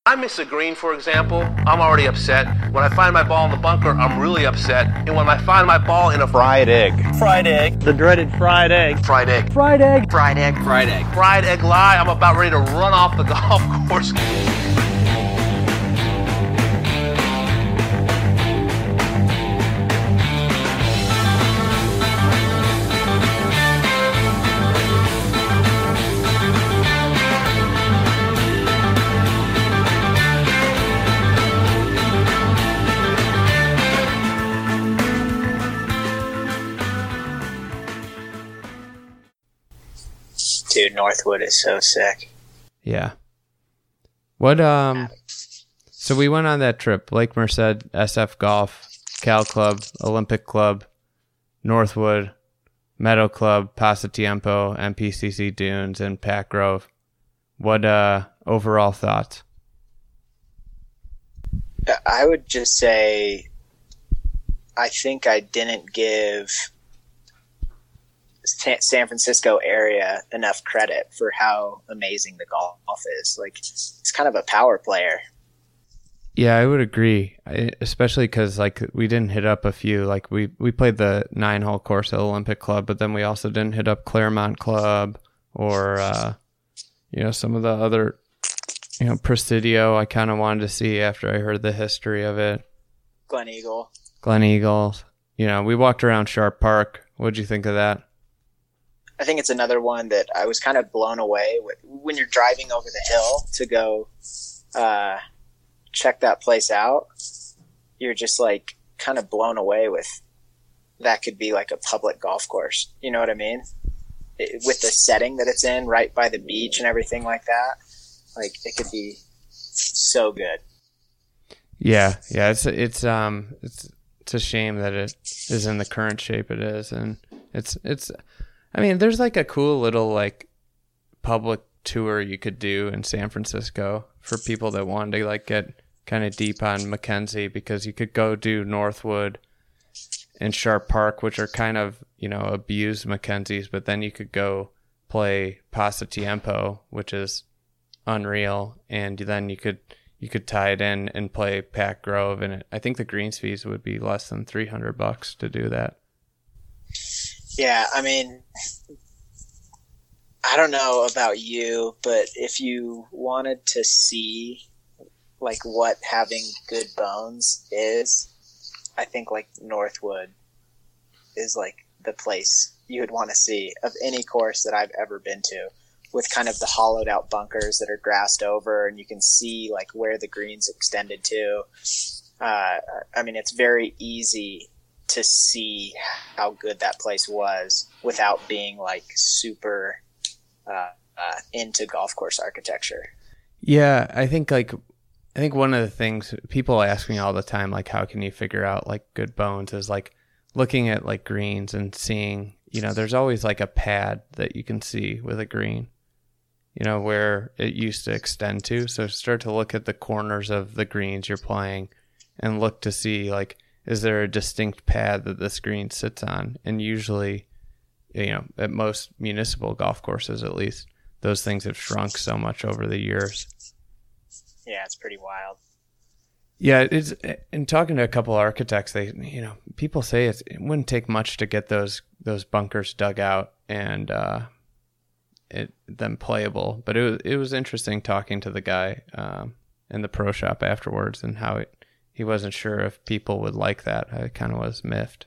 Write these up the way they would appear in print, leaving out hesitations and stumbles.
I miss a green, for example, I'm already upset. When I find my ball in the bunker, I'm really upset. And when I find my ball in a fried egg. Fried egg. The dreaded fried egg. Fried egg. Fried egg. Fried egg. Fried egg. Fried egg lie, I'm about ready to run off the golf course. Dude, Northwood is so sick. Yeah. What, so we went on that trip, Lake Merced, SF Golf, Cal Club, Olympic Club, Northwood, Meadow Club, Pasatiempo, MPCC Dunes, and Pat Grove. What, overall thoughts? I would just say, I think I didn't give San Francisco area enough credit for how amazing the golf is. Like, it's kind of a power player. Yeah, I would agree, especially because like we didn't hit up a few. Like we played the 9-hole course at Olympic Club, but then we also didn't hit up Claremont Club or some of the other, Presidio. I kind of wanted to see after I heard the history of it. Glen Eagle. We walked around Sharp Park. What'd you think of that? I think it's another one that I was kind of blown away with when you're driving over the hill to go check that place out. You're just like kind of blown away with that could be like a public golf course. You know what I mean? With the setting that it's in, right by the beach and everything like that. Like, it could be so good. Yeah. It's a shame that it is in the current shape it is, and it's. I mean, there's like a cool little like public tour you could do in San Francisco for people that wanted to like get kind of deep on Mackenzie, because you could go do Northwood and Sharp Park, which are kind of, abused Mackenzies, but then you could go play Pasatiempo, which is unreal, and then you could tie it in and play Pat Grove, and I think the greens fees would be less than $300 to do that. Yeah, I mean, I don't know about you, but if you wanted to see like what having good bones is, I think like Northwood is like the place you would want to see of any course that I've ever been to, with kind of the hollowed out bunkers that are grassed over, and you can see like where the greens extended to. I mean, it's very easy to see how good that place was without being like super into golf course architecture. Yeah, I think one of the things people ask me all the time, like how can you figure out like good bones, is like looking at like greens and seeing, there's always like a pad that you can see with a green, where it used to extend to. So start to look at the corners of the greens you're playing and look to see like, is there a distinct pad that this green sits on? And usually, at most municipal golf courses, at least, those things have shrunk so much over the years. Yeah, it's pretty wild. Yeah, it's, in talking to a couple architects, they, people say it wouldn't take much to get those bunkers dug out and them playable. But it was interesting talking to the guy in the pro shop afterwards, and how he wasn't sure if people would like that. I kind of was miffed.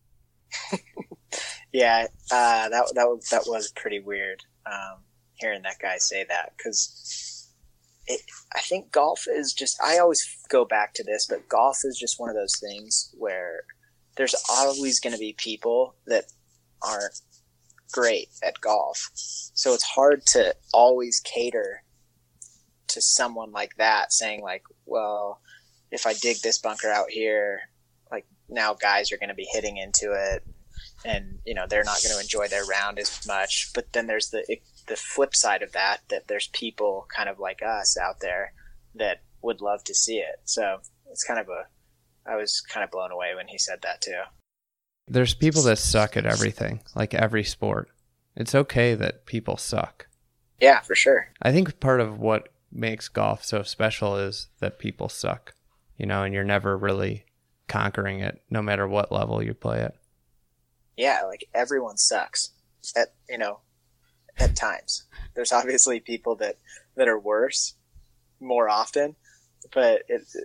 Yeah, that was pretty weird, hearing that guy say that, because I think golf is just, I always go back to this, but golf is just one of those things where there's always going to be people that aren't great at golf. So it's hard to always cater to someone like that, saying like, well, if I dig this bunker out here, like now guys are going to be hitting into it, and they're not going to enjoy their round as much. But then there's the flip side of that there's people kind of like us out there that would love to see it. So it's kind of I was kind of blown away when he said that too. There's people that suck at everything, like every sport. It's okay that people suck. Yeah, for sure. I think part of what makes golf so special is that people suck, and you're never really conquering it, no matter what level you play it. Yeah, like everyone sucks at times. There's obviously people that are worse more often, but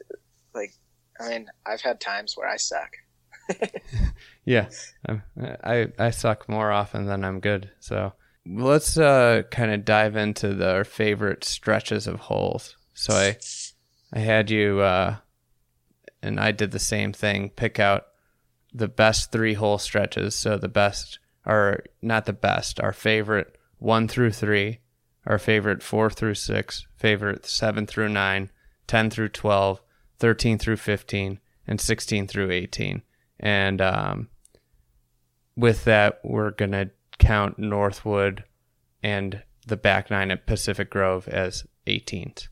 I've had times where I suck. Yeah, I suck more often than I'm good. So let's kind of dive into our favorite stretches of holes. So I had you, and I did the same thing, pick out the best 3-hole stretches. So the best, or not the best, our favorite 1 through 3, our favorite 4 through 6, favorite 7 through 9, 10 through 12, 13 through 15, and 16 through 18. And with that, we're going to count Northwood and the back 9 at Pacific Grove as 18th.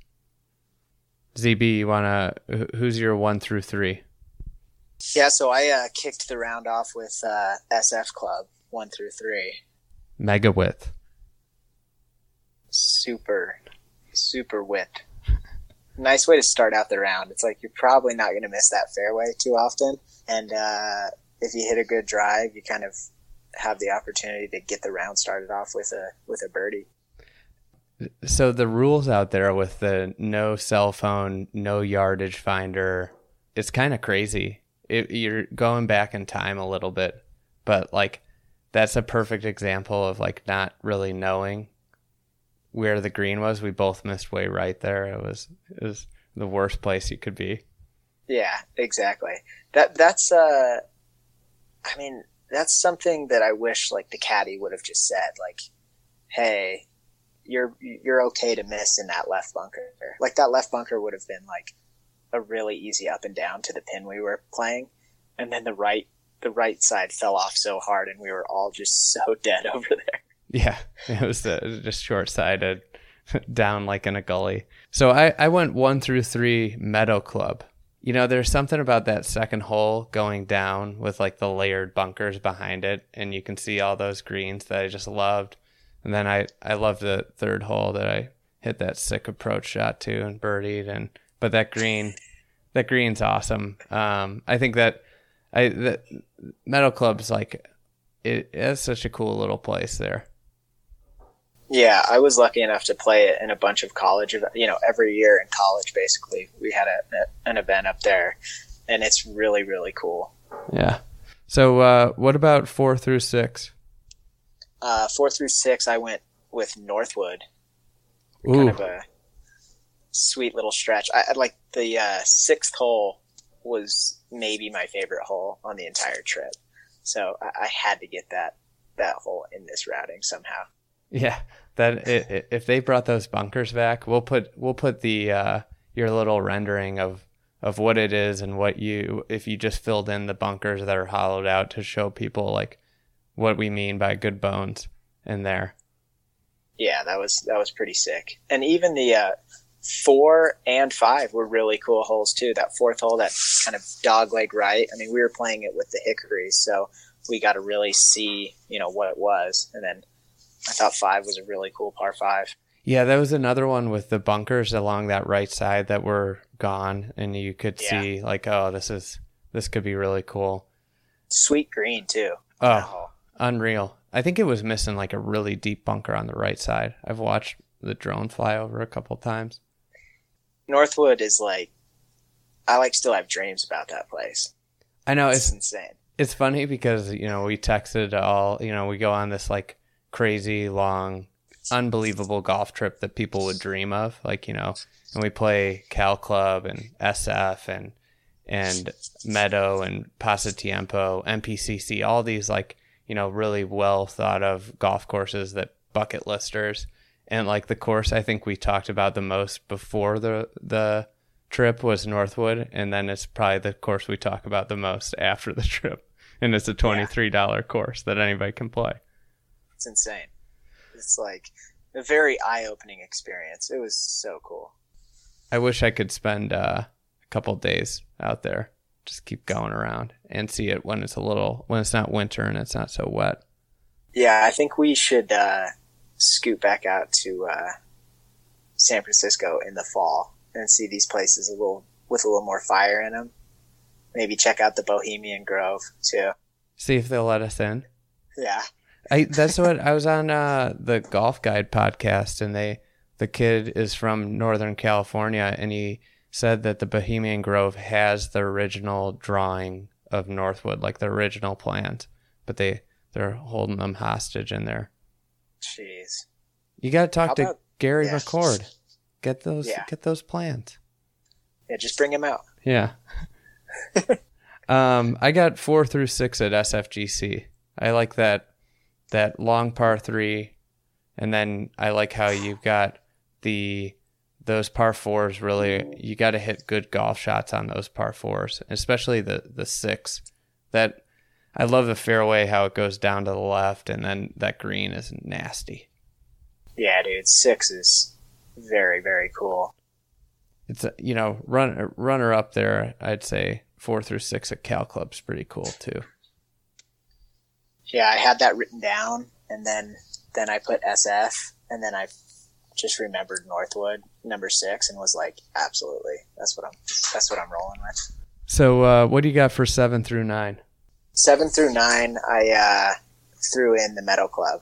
ZB, who's your 1 through 3? Yeah, so I kicked the round off with SF Club 1 through 3. Mega width. Super width. Nice way to start out the round. It's like you're probably not going to miss that fairway too often. And if you hit a good drive, you kind of have the opportunity to get the round started off with a birdie. So the rules out there with the no cell phone, no yardage finder, it's kind of crazy. You're going back in time a little bit, but like that's a perfect example of like not really knowing where the green was. We both missed way right there. It was the worst place you could be. Yeah, exactly. That's something that I wish like the caddy would have just said, like, hey, you're okay to miss in that left bunker. Like that left bunker would have been like a really easy up and down to the pin we were playing, and then the right side fell off so hard and we were all just so dead over there. Yeah, it was just short-sided down like in a gully. So I went 1 through 3 Meadow Club. There's something about that second hole going down with like the layered bunkers behind it, and you can see all those greens that I just loved. And then I loved the third hole that I hit that sick approach shot to and birdied. But that green's awesome. I think that Meadow Club's like it's such a cool little place there. Yeah, I was lucky enough to play it in a bunch of college. Every year in college, basically, we had an event up there, and it's really, really cool. Yeah. So what about 4 through 6? 4 through 6, I went with Northwood. Ooh. Kind of a sweet little stretch. I like the 6th hole was maybe my favorite hole on the entire trip. So I had to get that hole in this routing somehow. Yeah, if they brought those bunkers back, we'll put the your little rendering of what it is and if you just filled in the bunkers that are hollowed out to show people like what we mean by good bones in there. Yeah, that was pretty sick. And even the 4 and 5 were really cool holes too. That 4th hole, that kind of dogleg right. I mean, we were playing it with the hickories, so we got to really see, what it was. And then I thought 5 was a really cool par 5. Yeah, that was another one with the bunkers along that right side that were gone, and you could see like, oh, this could be really cool. Sweet green too. Oh, unreal. I think it was missing like a really deep bunker on the right side. I've watched the drone fly over a couple times. Northwood is like, I still have dreams about that place. I know, it's insane. It's funny because, we texted all, we go on this like crazy long, unbelievable golf trip that people would dream of, and we play Cal Club and SF and Meadow and Pasatiempo, MPCC, all these like, really well thought of golf courses that bucket listers. And like the course I think we talked about the most before the trip was Northwood, and then it's probably the course we talk about the most after the trip. And it's a $23 course that anybody can play. It's insane. It's like a very eye-opening experience. It was so cool. I wish I could spend a couple days out there, just keep going around and see it when it's not winter and it's not so wet. Yeah, I think we should scoot back out to San Francisco in the fall and see these places with a little more fire in them. Maybe check out the Bohemian Grove too. See if they'll let us in. Yeah. That's what I was on the Golf Guide podcast, and the kid is from Northern California, and he said that the Bohemian Grove has the original drawing of Northwood, like the original plans, but they're holding them hostage in there. Jeez. You got to talk to Gary yeah. McCord. Get those plans. Yeah, just bring him out. Yeah. I got 4 through 6 at SFGC. I like that long par 3, and then I like how you've got those par 4s. Really, you got to hit good golf shots on those par 4s, especially the 6. That I love the fairway, how it goes down to the left, and then that green is nasty. Yeah, dude, 6 is very, very cool. It's runner up there. I'd say 4 through 6 at Cal Club's pretty cool too. Yeah, I had that written down, and then I put SF, and then I just remembered Northwood number 6, and was like, absolutely, that's what I'm rolling with. So, what do you got for 7 through 9? 7 through 9, I threw in the Meadow Club.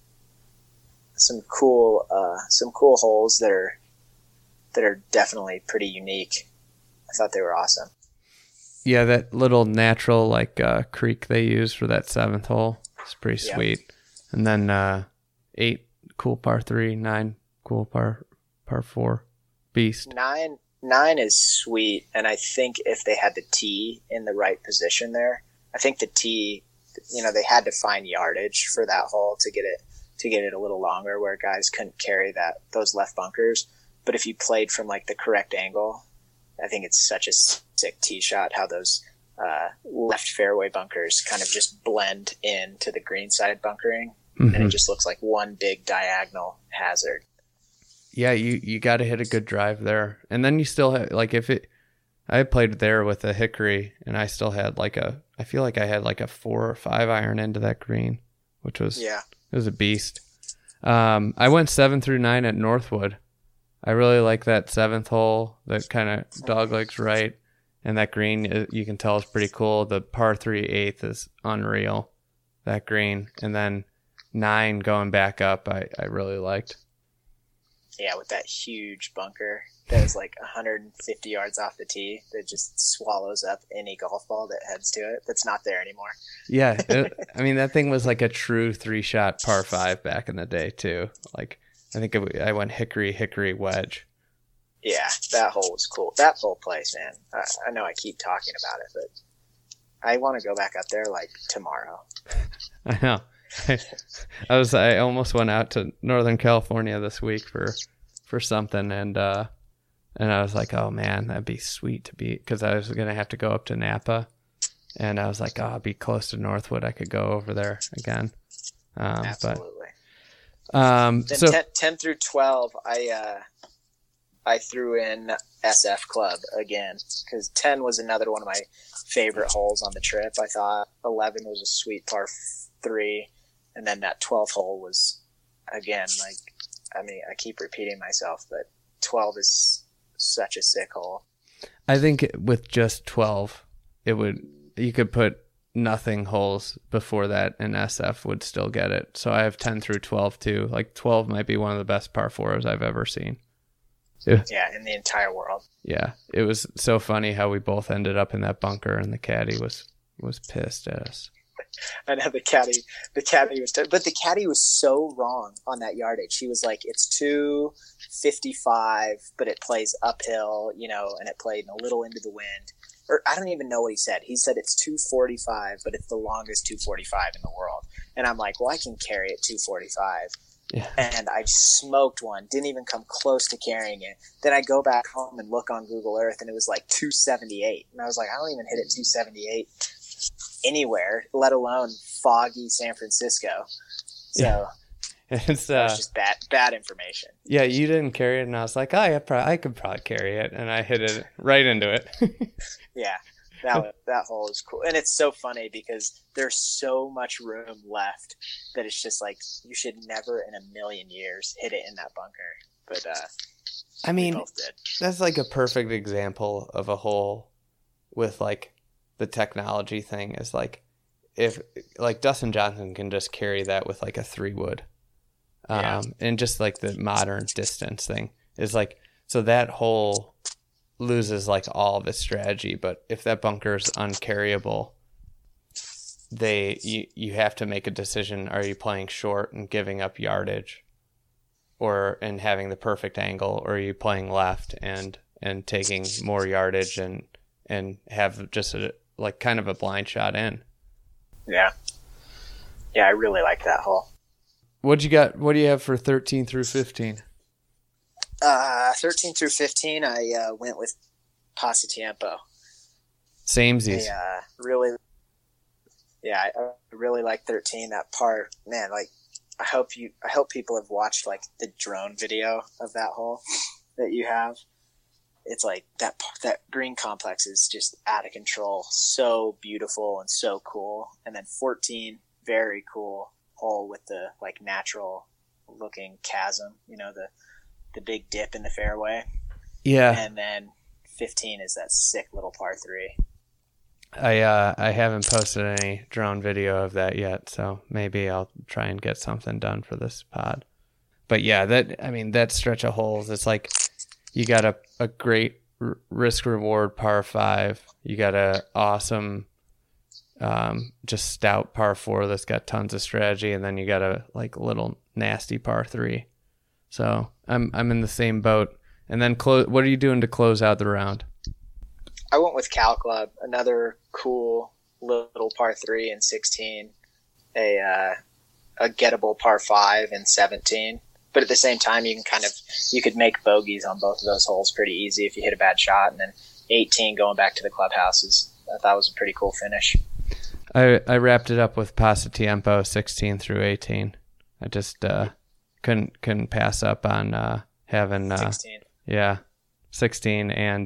Some cool holes that are definitely pretty unique. I thought they were awesome. Yeah, that little natural creek they use for that 7th hole is pretty sweet. Yep. And then 8 cool par 3, 9 cool par 4, beast. 9 is sweet, and I think if they had the tee in the right position there, I think the tee, they had to find yardage for that hole to get it a little longer, where guys couldn't carry those left bunkers. But if you played from the correct angle, I think it's such a sick tee shot how those left fairway bunkers kind of just blend into the green side bunkering, and it just looks like one big diagonal hazard. Yeah, you got to hit a good drive there, and then you still have I played there with a hickory, and I still had I feel like I had a 4 or 5 iron into that green, which was it was a beast. I went 7 through 9 at Northwood. I really like that 7th hole, that kind of doglegs right, and that green, you can tell, is pretty cool. The par 3 8th is unreal, that green. And then 9 going back up, I really liked. Yeah, with that huge bunker that is 150 yards off the tee that just swallows up any golf ball that heads to it. That's not there anymore. Yeah, that thing was like a true 3-shot par 5 back in the day, too. I think I went hickory wedge. Yeah, that hole was cool. That whole place, man. I know I keep talking about it, but I want to go back up there tomorrow. I know. I almost went out to Northern California this week for something, and I was like, oh man, that'd be sweet to be, because I was gonna have to go up to Napa, and I was like, oh, I'll be close to Northwood. I could go over there again. Absolutely. Then so 10 through 12, I threw in SF Club again, because 10 was another one of my favorite holes on the trip. I thought 11 was a sweet par 3, and then that 12th hole was, again, I keep repeating myself, but 12 is such a sick hole. I think with just 12, you could put nothing holes before that, and SF would still get it. So I have 10 through 12 too. 12 might be one of the best par 4s I've ever seen. Yeah, in the entire world. Yeah, it was so funny how we both ended up in that bunker, and the caddy was pissed at us. I know the caddy was, but the caddy was so wrong on that yardage. He was like, it's 255, but it plays uphill, and it played a little into the wind. Or I don't even know what he said. He said it's 245, but it's the longest 245 in the world. And I'm like, well, I can carry it 245. Yeah. And I smoked one, didn't even come close to carrying it. Then I go back home and look on Google Earth, and it was 278. And I was like, I don't even hit it 278 anywhere, let alone foggy San Francisco. So yeah. It's was just bad information. Yeah, you didn't carry it, and I was like, I could probably carry it, and I hit it right into it. Yeah, that hole is cool, and it's so funny because there's so much room left that it's just you should never in a million years hit it in that bunker. But I mean, both did. That's like a perfect example of a hole with like the technology thing is like if like Dustin Johnson can just carry that with like a 3-wood. And just like the modern distance thing is like, so that hole loses like all of its strategy. But if that bunker's uncarryable, you have to make a decision. Are you playing short and giving up yardage and having the perfect angle, or are you playing left and taking more yardage and have just like kind of a blind shot in? Yeah. Yeah, I really like that hole. What do you have for 13 through 15? 13 through 15, I went with Pasatiempo. Samesies. I really like 13. That par, man. Like, I hope people have watched like the drone video of that hole that you have. It's like that green complex is just out of control. So beautiful and so cool. And then 14, very cool hole with the like natural looking chasm, the big dip in the fairway. Yeah. And then 15 is that sick little par 3. I haven't posted any drone video of that yet, so maybe I'll try and get something done for this pod. But yeah, that stretch of holes, it's like you got a great risk reward par 5. You got a awesome just stout par 4 that's got tons of strategy, and then you got a like little nasty par 3. So I'm in the same boat. And then what are you doing to close out the round? I went with Cal Club, another cool little par 3 in 16, a gettable par 5 in 17. But at the same time, you could make bogeys on both of those holes pretty easy if you hit a bad shot. And then 18 going back to the clubhouses, I thought was a pretty cool finish. I wrapped it up with Pasatiempo 16 through 18. I just couldn't pass up on having 16. Yeah, 16 and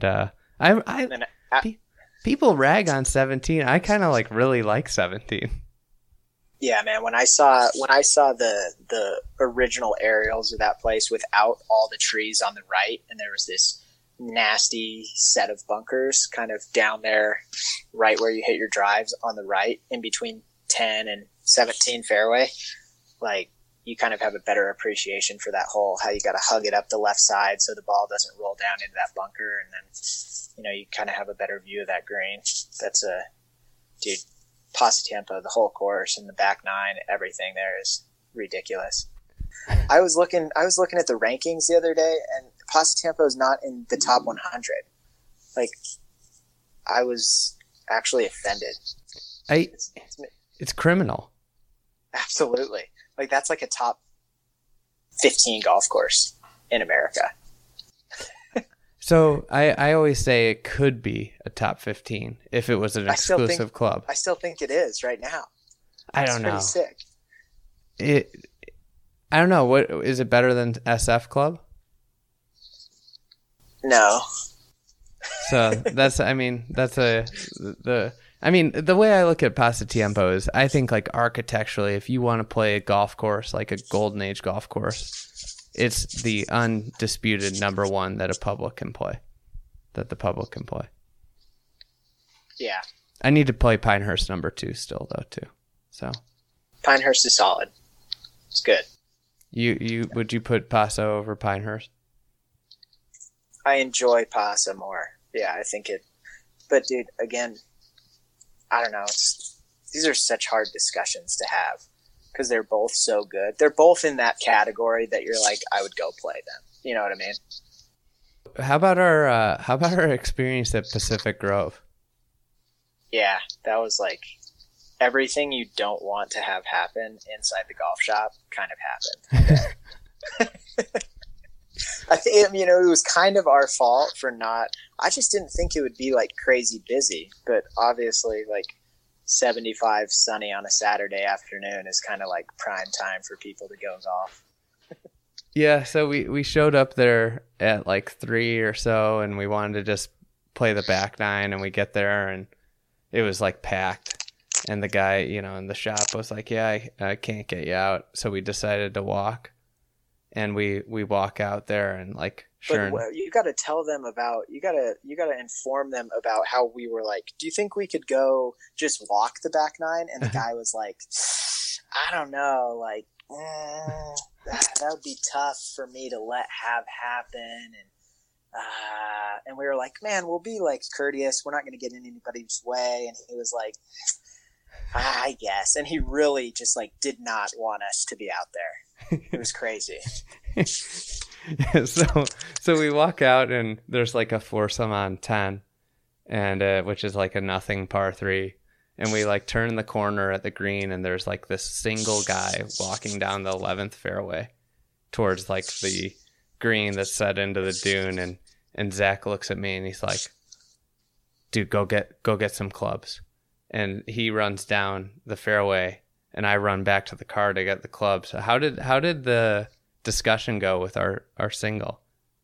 people rag on 17. I kind of like really like 17. Yeah, man. When I saw the original aerials of that place without all the trees on the right, and there was this nasty set of bunkers kind of down there, right where you hit your drives on the right, in between 10 and 17 fairway, like you kind of have a better appreciation for that hole. How you got to hug it up the left side so the ball doesn't roll down into that bunker, and then you kind of have a better view of that green. That's dude. Pasatiempo, the whole course and the back 9, everything there is ridiculous. I was looking at the rankings the other day, and Pasatiempo is not in the top 100. Like, I was actually offended. It's criminal. Absolutely. Like, that's like a top 15 golf course in America. So I always say it could be a top 15 if it was an exclusive club. I still think it is right now. I don't know. It's pretty sick. I don't know. What is it better than SF Club? No. So the way I look at Pasatiempo is I think like architecturally, if you want to play a golf course, like a golden age golf course, it's the undisputed number 1 that the public can play. Yeah. I need to play Pinehurst number 2 still though too. So Pinehurst is solid. It's good. Would you put Paso over Pinehurst? I enjoy Paso more. Yeah, I think it. But dude, again, I don't know. These are such hard discussions to have, because they're both so good. They're both in that category that you're like, I would go play them. You know what I mean? How about our experience at Pacific Grove? Yeah, that was like everything you don't want to have happen inside the golf shop kind of happened. I think it was kind of our fault for not. I just didn't think it would be like crazy busy, but obviously like 75 sunny on a Saturday afternoon is kind of like prime time for people to go golf. Yeah, so we showed up there at like 3 or so, and we wanted to just play the back 9, and we get there and it was like packed, and the guy in the shop was like, yeah, I can't get you out, so we decided to walk, and we walk out there, and like Sure. But you got to tell them about, you got to inform them about how we were like, do you think we could go just walk the back nine? And the guy was like, I don't know, like, that would be tough for me to let happen. And we were like, man, we'll be like courteous. We're not going to get in anybody's way. And he was like, I guess. And he really just like did not want us to be out there. It was crazy. So we walk out and there's like a foursome on 10, and which is like a nothing par 3. And we like turn the corner at the green, and there's like this single guy walking down the 11th fairway towards like the green that's set into the dune. And Zach looks at me and he's like, dude, go get some clubs. And he runs down the fairway, and I run back to the car to get the clubs. So how did the discussion go with our single?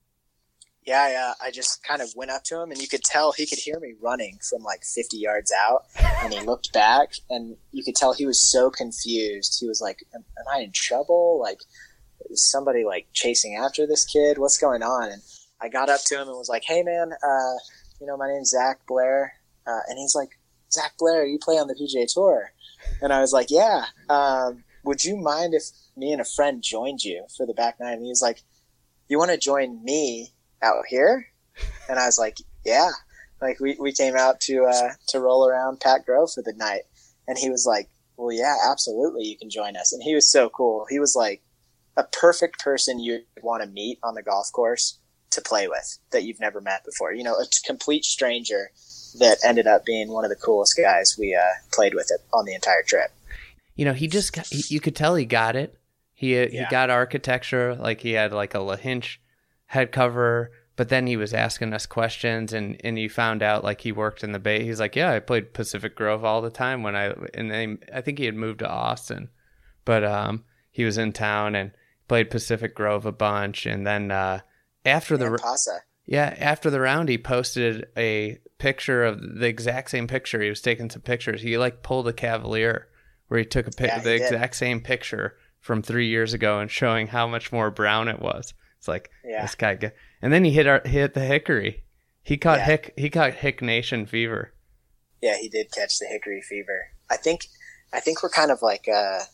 Yeah. I just kind of went up to him, and you could tell he could hear me running from like 50 yards out. And he looked back, and you could tell he was so confused. He was like, am I in trouble? Like, is somebody like chasing after this kid? What's going on? And I got up to him and was like, hey man, my name's Zach Blair. And he's like, Zach Blair, you play on the PGA Tour? And I was like, yeah. Would you mind if me and a friend joined you for the back nine? And he was like, you want to join me out here? And I was like, yeah. Like we came out to roll around Pat Grove for the night. And he was like, well, yeah, absolutely, you can join us. And he was so cool. He was like a perfect person you'd want to meet on the golf course to play with that you've never met before. You know, a complete stranger that ended up being one of the coolest guys we played with it on the entire trip. You know, you could tell he got it. He got architecture, like he had like a LaHinch head cover, but then he was asking us questions, and you found out like he worked in the Bay. He's like, yeah, I played Pacific Grove all the time I think he had moved to Austin, but he was in town and played Pacific Grove a bunch. And then after the round, he posted a picture of the exact same picture. He was taking some pictures. He like pulled a Cavalier where he took the exact same picture from 3 years ago and showing how much more brown it was. It's like, this guy and then he hit the Hickory. He caught Hick Nation fever. Yeah, he did catch the Hickory fever. I think we're kind of like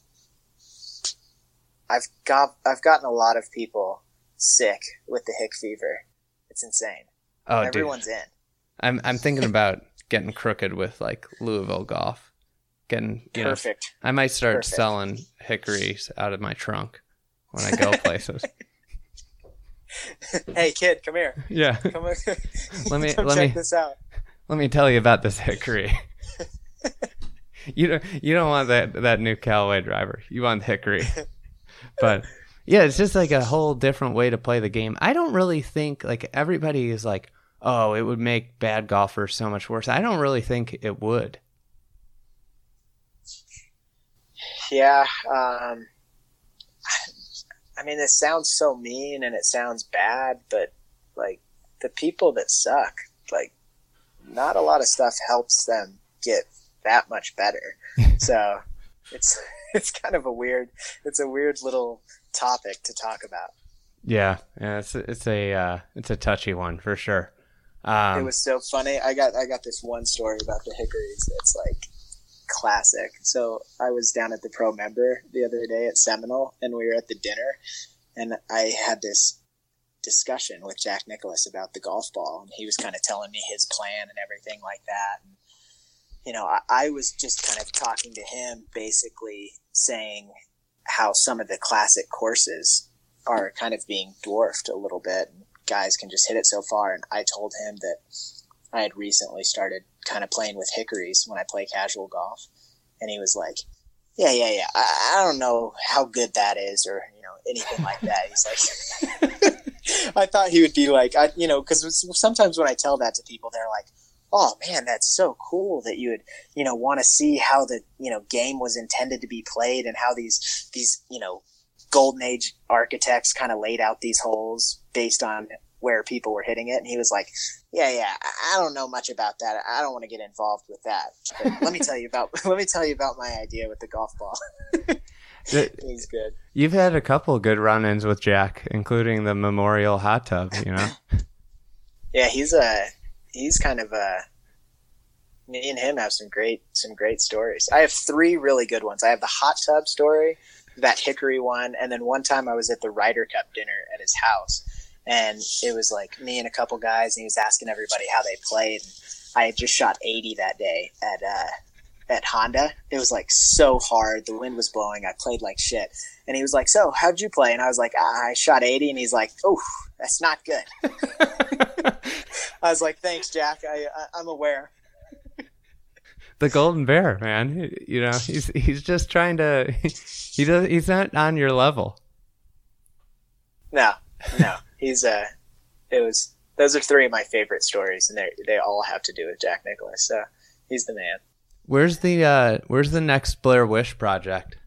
I've gotten a lot of people sick with the Hick fever. It's insane. Oh, everyone's dude. in. I'm thinking about getting crooked with like Louisville golf. Perfect. I might start selling hickories out of my trunk when I go places. Hey kid, come here. Yeah. Come let check this out. Let me tell you about this hickory. You don't want that new Callaway driver. You want hickory. But yeah, it's just like a whole different way to play the game. I don't really think like everybody is like, oh, it would make bad golfers so much worse. I don't really think it would. Yeah. I mean, it sounds so mean and it sounds bad, but like the people that suck, like not a lot of stuff helps them get that much better. So it's kind of a weird little topic to talk about. Yeah, it's a touchy one for sure. It was so funny. I got this one story about the hickories that's like classic. So I was down at the Pro Member the other day at Seminole, and we were at the dinner, and I had this discussion with Jack Nicklaus about the golf ball, and he was kind of telling me his plan and everything like that. And, you know, I was just kind of talking to him, basically saying how some of the classic courses are kind of being dwarfed a little bit, and guys can just hit it so far. And I told him that I had recently started kind of playing with hickories when I play casual golf. And he was like, yeah. I don't know how good that is or, you know, anything like that. He's like, I thought he would be like, because sometimes when I tell that to people, they're like, oh man, that's so cool that you would, you know, want to see how the, you know, game was intended to be played and how these, you know, golden age architects kind of laid out these holes based on where people were hitting it, and he was like, "Yeah, I don't know much about that. I don't want to get involved with that. But let me tell you about my idea with the golf ball." He's good. You've had a couple good run-ins with Jack, including the Memorial hot tub. Yeah, he's kind of me and him have some great stories. I have 3 really good ones. I have the hot tub story, that Hickory one, and then one time I was at the Ryder Cup dinner at his house, and it was like me and a couple guys, and he was asking everybody how they played. And I had just shot 80 that day at Honda. It was like so hard. The wind was blowing. I played like shit. And he was like, "So how'd you play?" And I was like, "I shot 80. And he's like, "Oh, that's not good." I was like, "Thanks, Jack. I'm aware." The Golden Bear, man. He's just trying to. He's not on your level. No. He's those are 3 of my favorite stories, and they all have to do with Jack Nicklaus. So he's the man. Where's the next Blair Witch Project?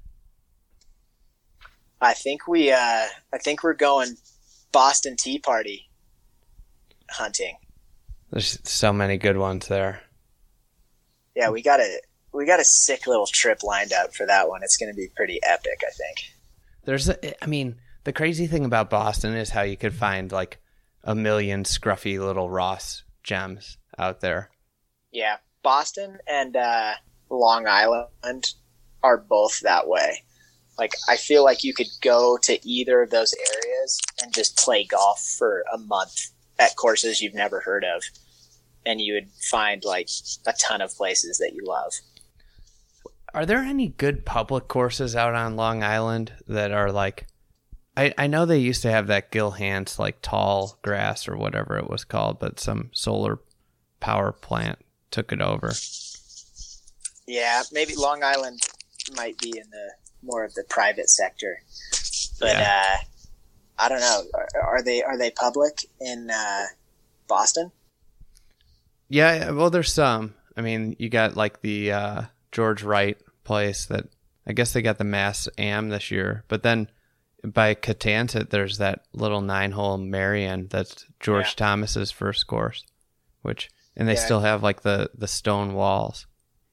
I think we're going Boston Tea Party hunting. There's so many good ones there. Yeah, we got a sick little trip lined up for that one. It's going to be pretty epic, I think. The crazy thing about Boston is how you could find like a million scruffy little Ross gems out there. Yeah, Boston and Long Island are both that way. Like, I feel like you could go to either of those areas and just play golf for a month at courses you've never heard of, and you would find like a ton of places that you love. Are there any good public courses out on Long Island that are like, I know they used to have that Gil Hanse like tall grass or whatever it was called, but some solar power plant took it over. Yeah, maybe Long Island might be in the more of the private sector, but yeah. I don't know. Are they public in Boston? Yeah, well, there's some. I mean, you got like the George Wright place that I guess they got the Mass Am this year, but then by Catanset, there's that little 9-hole Marion that's George Thomas's first course, and they still have like the stone walls.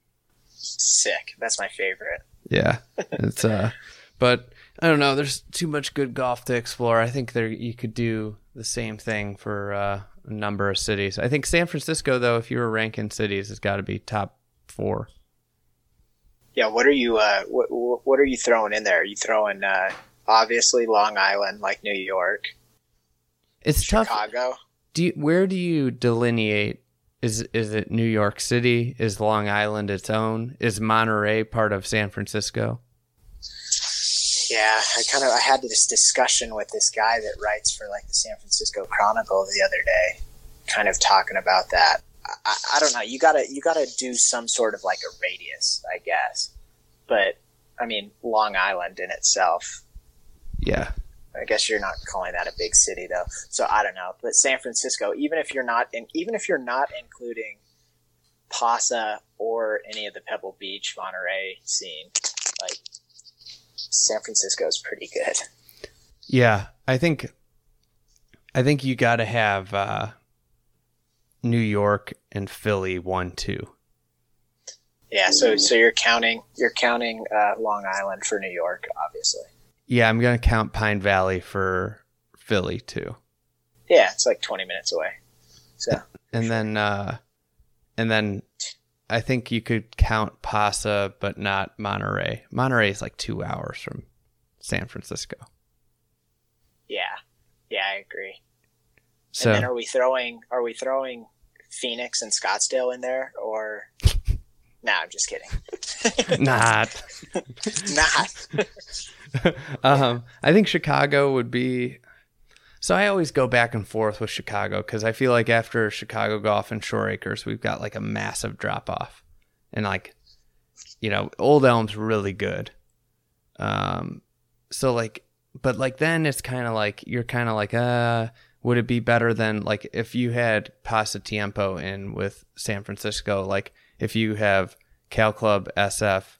Sick. That's my favorite. Yeah, it's but I don't know. There's too much good golf to explore. I think you could do the same thing for a number of cities. I think San Francisco, though, if you were ranking cities, has got to be top 4. Yeah. What are you? What are you throwing in there? Are you throwing obviously Long Island, like New York? It's Chicago. Tough. Where do you delineate? Is it New York City? Is Long Island its own? Is Monterey part of San Francisco? Yeah, I had this discussion with this guy that writes for like the San Francisco Chronicle the other day, kind of talking about that. I don't know. You gotta do some sort of like a radius, I guess. But I mean, Long Island in itself. Yeah. I guess you're not calling that a big city though. So I don't know. But San Francisco, even if you're not including Pasa or any of the Pebble Beach, Monterey scene, like San Francisco is pretty good. Yeah, I think you got to have New York and Philly 1-2. Yeah, so you're counting Long Island for New York, obviously. Yeah, I'm going to count Pine Valley for Philly too. Yeah, it's like 20 minutes away. So and then I think you could count Pasa, but not Monterey. Monterey is like 2 hours from San Francisco. Yeah, I agree. So, and then are we throwing Phoenix and Scottsdale in there, or? Nah, I'm just kidding. Not. I think Chicago would be. So I always go back and forth with Chicago because I feel like after Chicago Golf and Shore Acres, we've got like a massive drop off, and like, Old Elm's really good. So like, but like then it's kind of like you're kind of like, would it be better than like if you had Pasatiempo in with San Francisco? Like if you have Cal Club, SF,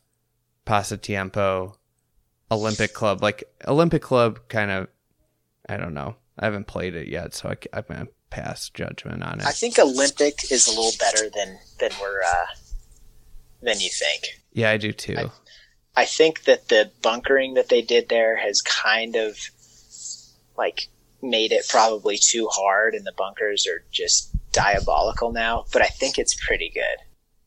Pasatiempo, Olympic Club, like Olympic Club kind of, I don't know. I haven't played it yet, so I'm going to pass judgment on it. I think Olympic is a little better than you think. Yeah, I do too. I think that the bunkering that they did there has kind of like made it probably too hard, and the bunkers are just diabolical now, but I think it's pretty good.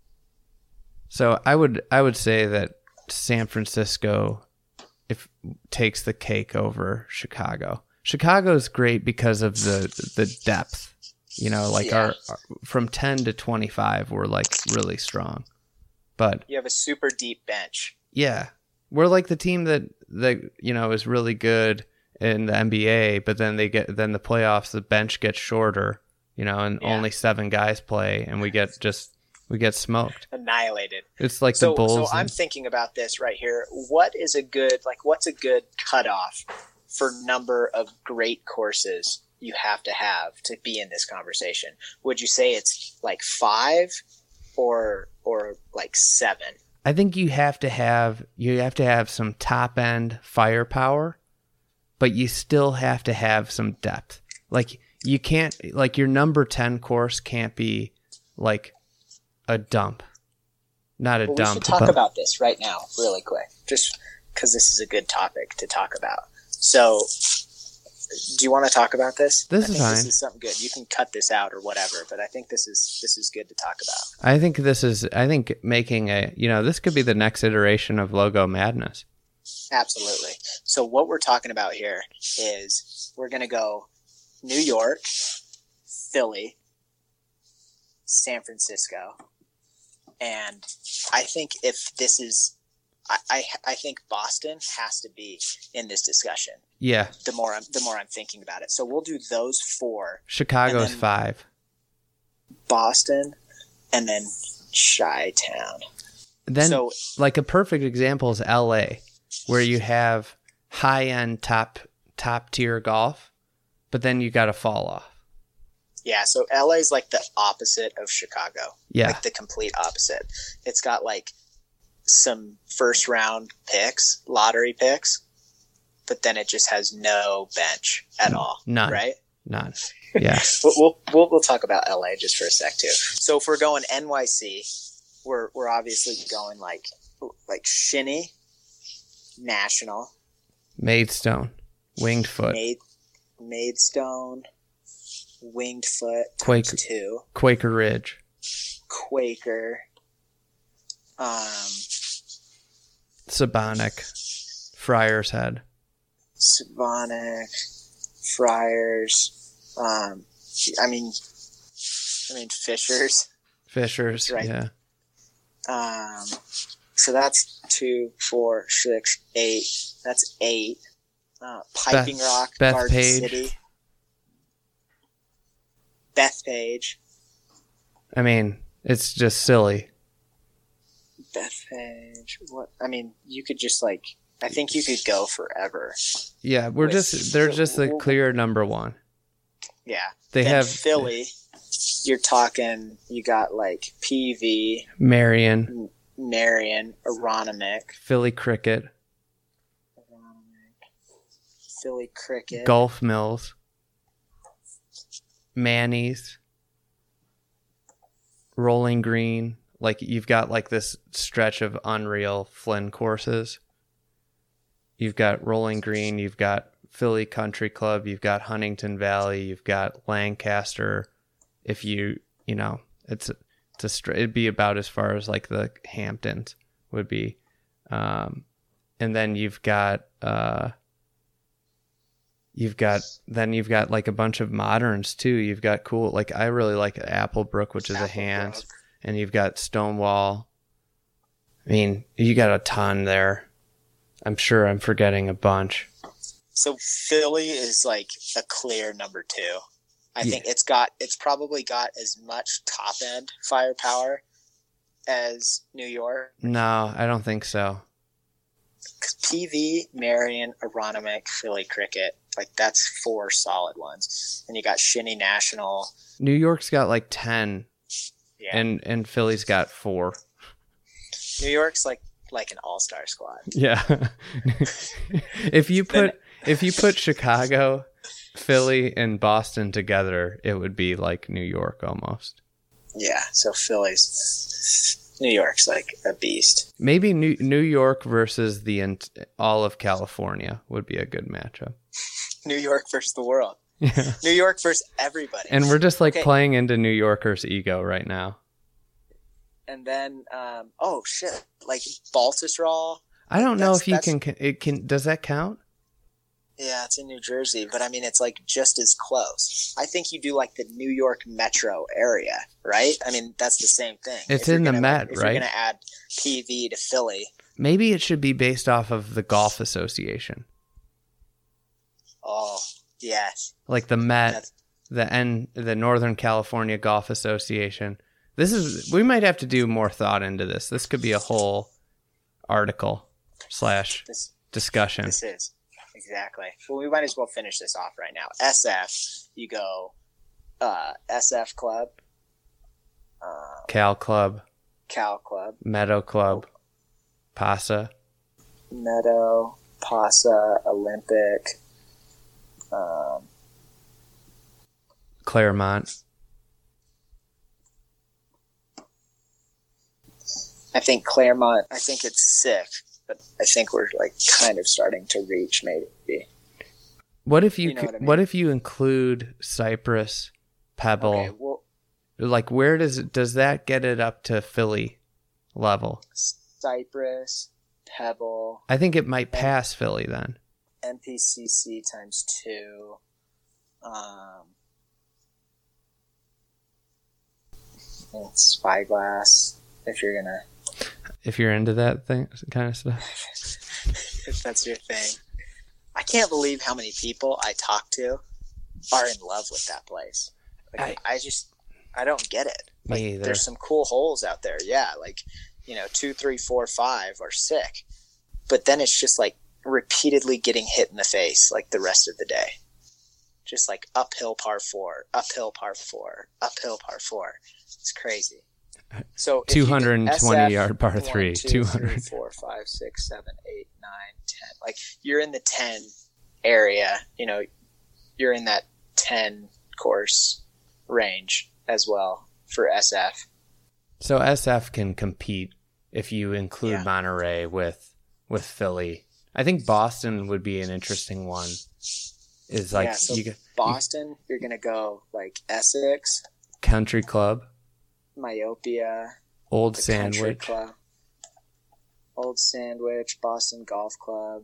So I would say that San Francisco takes the cake over Chicago. Chicago is great because of the depth. You know, like our from 10 to 25 we're like really strong. But you have a super deep bench. Yeah. We're like the team that you know is really good in the NBA, but then the playoffs, the bench gets shorter, you know, and only 7 guys play, and we get smoked, annihilated. It's like the Bulls. So I'm thinking about this right here. What's a good cutoff for number of great courses you have to be in this conversation? Would you say it's like 5 or like 7? I think you have to have some top end firepower, but you still have to have some depth. Like you can't, like your number 10 course can't be like a dump. Not a dump. We should talk about this right now, really quick, just because this is a good topic to talk about. So, do you want to talk about this? This is fine. This is something good. You can cut this out or whatever, but I think this is good to talk about. I think making this could be the next iteration of Logo Madness. Absolutely. So what we're talking about here is we're going to go New York, Philly, San Francisco, and I think if this is, I think Boston has to be in this discussion. Yeah. The more I'm thinking about it, so we'll do those 4. Chicago's 5. Boston, and then Chi-Town. Then, like a perfect example is L.A., where you have high-end top tier golf, but then you got to fall off. Yeah, so LA is like the opposite of Chicago. Yeah. Like the complete opposite. It's got like some first round picks, lottery picks, but then it just has no bench at all. None. Right? None. Yeah. We'll talk about LA just for a sec too. So if we're going NYC, we're obviously going like Shinny, National, Maidstone, Winged Foot, Maidstone, Winged Foot, Quaker 2, Quaker Ridge, Quaker, Sabonic, Friars Head, Friars. I mean Fishers. Right. Yeah. So that's 2, 4, 6, 8. That's 8. Piping Rock, Garden City, Bethpage. I mean, it's just silly. Bethpage. What? I mean, you could just like. I think you could go forever. Yeah, they're just the clear number 1. Yeah. They then have Philly. You're talking. You got like PV, Marion, Aronimink, Philly Cricket, Gulf Mills, Manny's, Rolling Green. Like you've got like this stretch of unreal Flynn courses. You've got Rolling Green, you've got Philly Country Club, you've got Huntington Valley, you've got Lancaster. If it'd be about as far as like the Hamptons would be. And then you've got like a bunch of moderns too. You've got cool, like I really like Applebrook, which is a Hands, and you've got Stonewall. I mean, you got a ton there. I'm sure I'm forgetting a bunch. So Philly is like a clear number 2. I think it's probably got as much top end firepower as New York. No, I don't think so. PV, Marion, Aronimink, Philly Cricket, like that's 4 solid ones. And you got Shinny National. New York's got like 10. Yeah. And Philly's got 4. New York's like an all-star squad. Yeah. If you put Chicago Philly and Boston together, it would be like New York almost. Yeah, so New York's like a beast. Maybe New York versus all of California would be a good matchup. New York versus the world. Yeah. New York versus everybody. And we're just like playing into New Yorkers' ego right now. And then, oh shit, like Baltusrol. I don't know if you can. Does that count? Yeah, it's in New Jersey, but I mean, it's like just as close. I think you do like the New York metro area, right? I mean, that's the same thing. It's in the Met, right? If you're going to add PV to Philly. Maybe it should be based off of the Golf Association. Oh, yes. Like the Met, the Northern California Golf Association. We might have to do more thought into this. This could be a whole article / discussion. This is. Exactly. Well, we might as well finish this off right now. SF, you go SF Club. Cal Club. Meadow Club. PASA. Meadow, PASA, Olympic. Claremont. I think Claremont, I think it's sick. But I think we're like kind of starting to reach maybe. What if what if you include Cypress, Pebble? Okay, well, like where does that get it up to Philly level? Cypress, Pebble. I think it might pass Philly then. MPCC times 2. It's Spyglass if you're into that thing kind of stuff. If that's your thing. I can't believe how many people I talk to are in love with that place. Like, I don't get it. Like, me either. There's some cool holes out there. Yeah. Like, 2, 3, 4, 5 are sick, but then it's just like repeatedly getting hit in the face like the rest of the day. Just like uphill par 4, uphill par 4, uphill par 4. It's crazy. So 220-yard par 3, 1, 2, 200. 3, 4, 5, 6, 7, 8, 9, 10. Like you're in the 10 area, you're in that 10 course range as well for SF. So SF can compete if you include Monterey with Philly. I think Boston would be an interesting one. Is like Boston, you're gonna go like Essex, Country Club, Myopia, Old Sandwich Club, Old Sandwich, Boston Golf Club.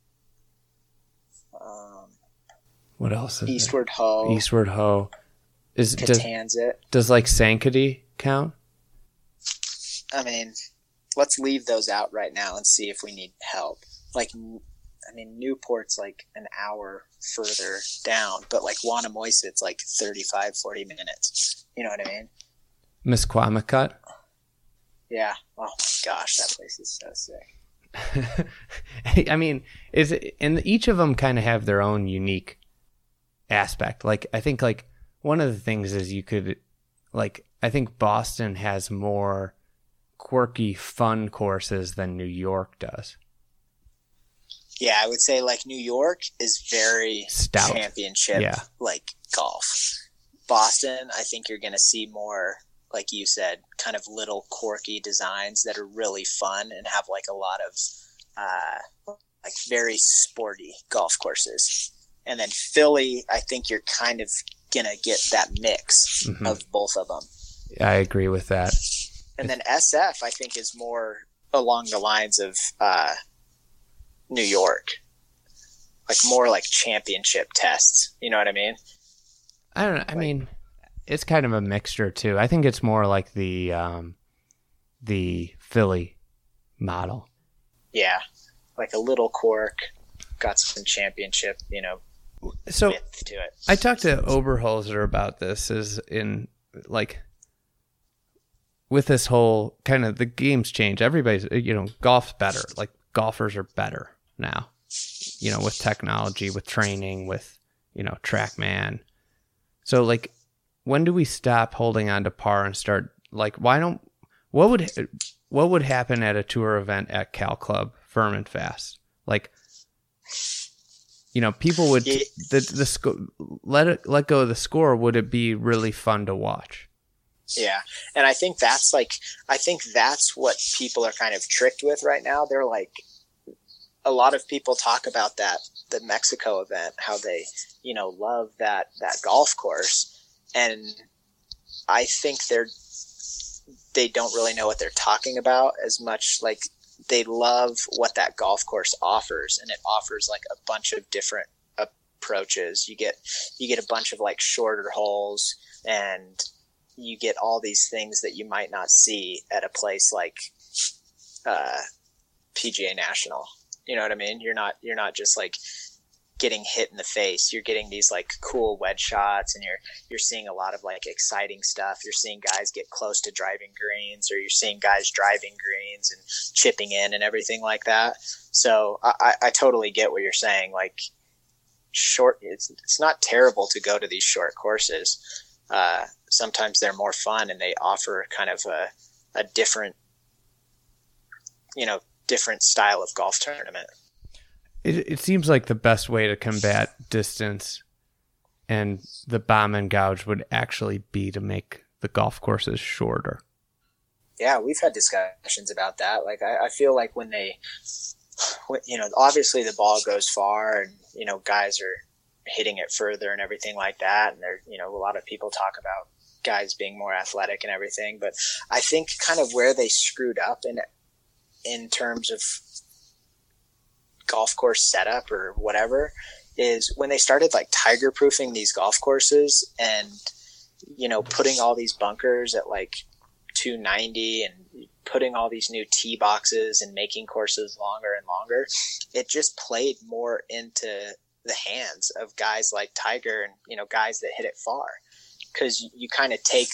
What else? Eastward Ho. Eastward Ho. Catanzit. Does like Sankaty count? I mean, let's leave those out right now and see if we need help. Like, I mean, Newport's like an hour further down, but like Wannamoisit's like 35, 40 minutes. You know what I mean? Misquamicut? Yeah. Oh my gosh, that place is so sick. I mean, and each of them kind of have their own unique aspect. Like, I think like one of the things is you could, like, I think Boston has more quirky, fun courses than New York does. Yeah, I would say like New York is very stout championship, like golf. Boston, I think you're going to see more, like you said, kind of little quirky designs that are really fun and have like a lot of like very sporty golf courses. And then Philly, I think you're kind of going to get that mix of both of them. I agree with that. And then SF, I think, is more along the lines of New York, like more like championship tests. You know what I mean? I don't know. I mean, it's kind of a mixture too. I think it's more like the Philly model. Yeah, like a little cork, got some championship, so width to it. I talked to Oberholzer about this, is in like with this whole kind of the game's change. Everybody's, golf's better. Like golfers are better now, with technology, with training, with, TrackMan. So like, when do we stop holding on to par and start like, what would happen at a tour event at Cal Club, firm and fast? Like, people would let go of the score. Would it be really fun to watch? Yeah. And I think that's what people are kind of tricked with right now. They're like, a lot of people talk about the Mexico event, how they, love that golf course. And I think they don't really know what they're talking about as much. Like, they love what that golf course offers, and it offers like a bunch of different approaches. You get a bunch of like shorter holes, and you get all these things that you might not see at a place like PGA National. You know what I mean? You're not just like getting hit in the face. You're getting these like cool wedge shots, and you're seeing a lot of like exciting stuff. You're seeing guys get close to driving greens, or you're seeing guys driving greens and chipping in and everything like that. So I totally get what you're saying. Like, it's not terrible to go to these short courses. Sometimes they're more fun, and they offer kind of a different, different style of golf tournament. It seems like the best way to combat distance and the bomb and gouge would actually be to make the golf courses shorter. Yeah, we've had discussions about that. Like, I feel like when obviously the ball goes far, and, guys are hitting it further and everything like that. And there, a lot of people talk about guys being more athletic and everything, but I think kind of where they screwed up in terms of golf course setup or whatever is when they started like tiger proofing these golf courses and, putting all these bunkers at like 290 and putting all these new tee boxes and making courses longer and longer. It just played more into the hands of guys like Tiger and, guys that hit it far. Cause you kind of take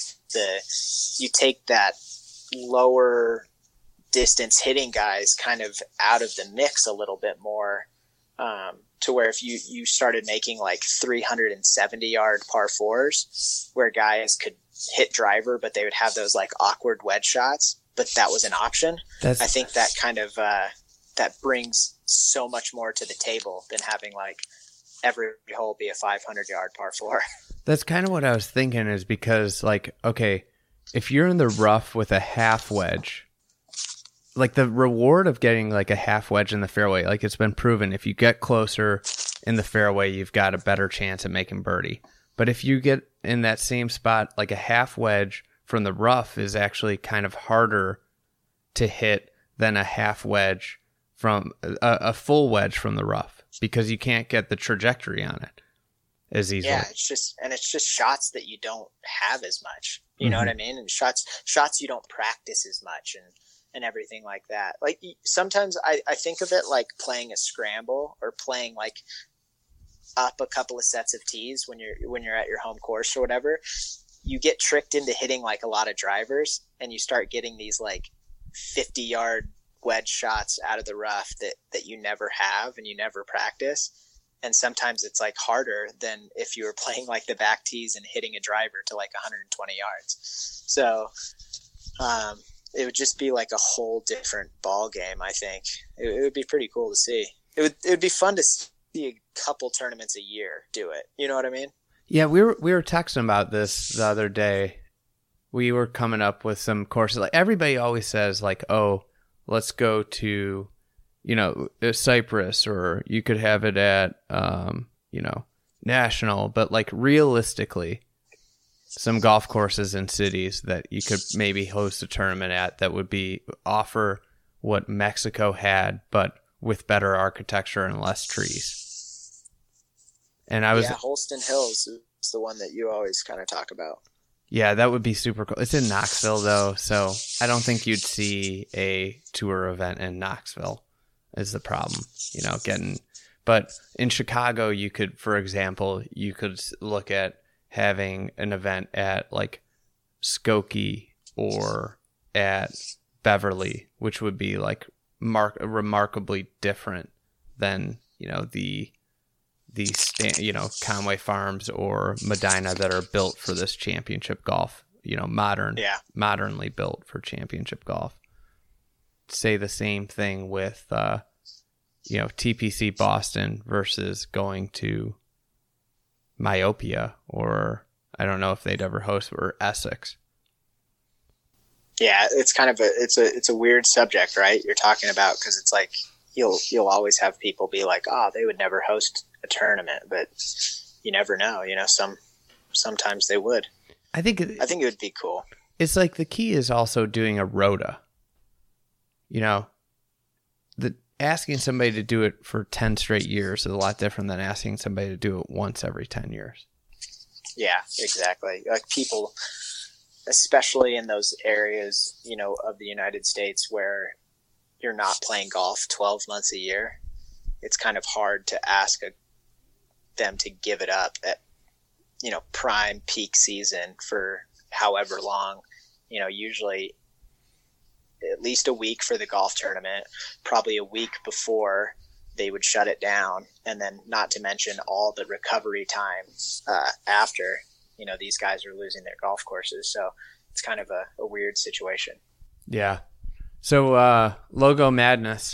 that lower distance hitting guys kind of out of the mix a little bit more, to where if you started making like 370 yard par fours where guys could hit driver, but they would have those like awkward wedge shots, but that was an option. I think that kind of, that brings so much more to the table than having like every hole be a 500 yard par four. That's kind of what I was thinking, is because like, okay, if you're in the rough with a half wedge, like the reward of getting like a half wedge in the fairway, like it's been proven, if you get closer in the fairway, you've got a better chance at making birdie. But if you get in that same spot, like a half wedge from the rough is actually kind of harder to hit than a half wedge from a full wedge from the rough, because you can't get the trajectory on it as easily. Yeah, it's just shots that you don't have as much. You know what I mean? And shots you don't practice as much and everything like that. Like sometimes I think of it like playing a scramble or playing like up a couple of sets of tees when you're at your home course or whatever. You get tricked into hitting like a lot of drivers, and you start getting these like 50 yard wedge shots out of the rough that you never have and you never practice. And sometimes it's like harder than if you were playing like the back tees and hitting a driver to like 120 yards. So, it would just be like a whole different ball game. I think it would be pretty cool to see. It would be fun to see a couple tournaments a year do it. You know what I mean? Yeah, we were texting about this the other day. We were coming up with some courses. Like everybody always says, like, "Oh, let's go to, Cyprus," or you could have it at, National. But like realistically, some golf courses in cities that you could maybe host a tournament at that would offer what Mexico had, but with better architecture and less trees. And Holston Hills is the one that you always kind of talk about. Yeah, that would be super cool. It's in Knoxville though, so I don't think you'd see a tour event in Knoxville is the problem, but in Chicago you could, for example, look at having an event at like Skokie or at Beverly, which would be like remarkably different than, Conway Farms or Medina that are built for this championship golf, modernly built for championship golf. Say the same thing with TPC Boston versus going to Myopia, or I don't know if they'd ever host, or Essex. Yeah, it's kind of it's a weird subject, right? You're talking about, because it's like you'll always have people be like, they would never host a tournament, but you never know. Sometimes they would. I think it would be cool. It's like the key is also doing a rota. Asking somebody to do it for 10 straight years is a lot different than asking somebody to do it once every 10 years. Yeah, exactly. Like people, especially in those areas, of the United States where you're not playing golf 12 months a year, it's kind of hard to ask them to give it up at, prime peak season for however long. Usually at least a week for the golf tournament, probably a week before they would shut it down. And then not to mention all the recovery time after, these guys are losing their golf courses. So it's kind of a weird situation. Yeah. So Logo Madness,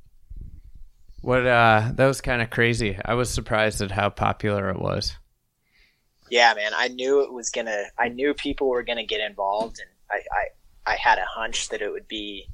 that was kind of crazy. I was surprised at how popular it was. Yeah, man, I knew people were going to get involved, and I had a hunch that it would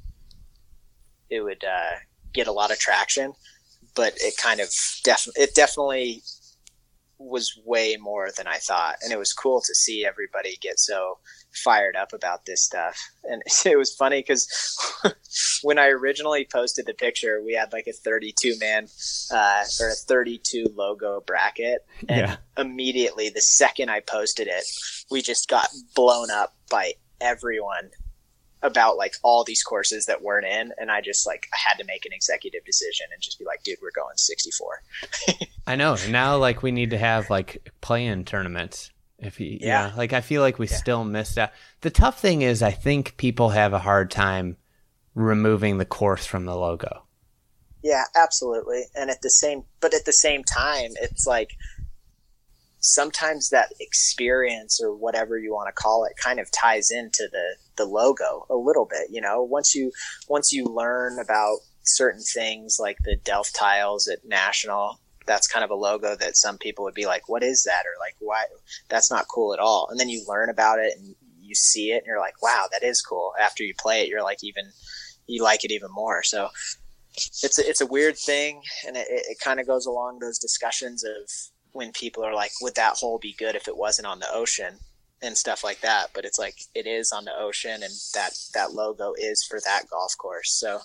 get a lot of traction, but it kind of definitely was way more than I thought. And it was cool to see everybody get so fired up about this stuff. And it was funny because when I originally posted the picture, we had like a 32-man or a 32 logo bracket. And immediately the second I posted it, we just got blown up by everyone about like all these courses that weren't in, and I just I had to make an executive decision and just be like, dude, we're going 64. I know. Now we need to have play-in tournaments. I feel like we still missed out. The tough thing is I think people have a hard time removing the course from the logo. Yeah, absolutely. And at the same time, it's like sometimes that experience or whatever you want to call it kind of ties into the logo a little bit. Once you learn about certain things like the Delft tiles at National, that's kind of a logo that some people would be like, what is that? Or like, why? That's not cool at all. And then you learn about it and you see it and you're like, wow, that is cool. After you play it, you're like, you like it even more. So it's a weird thing. And it kind of goes along those discussions of when people are like, would that hole be good if it wasn't on the ocean and stuff like that? But it's like, it is on the ocean, and that logo is for that golf course. So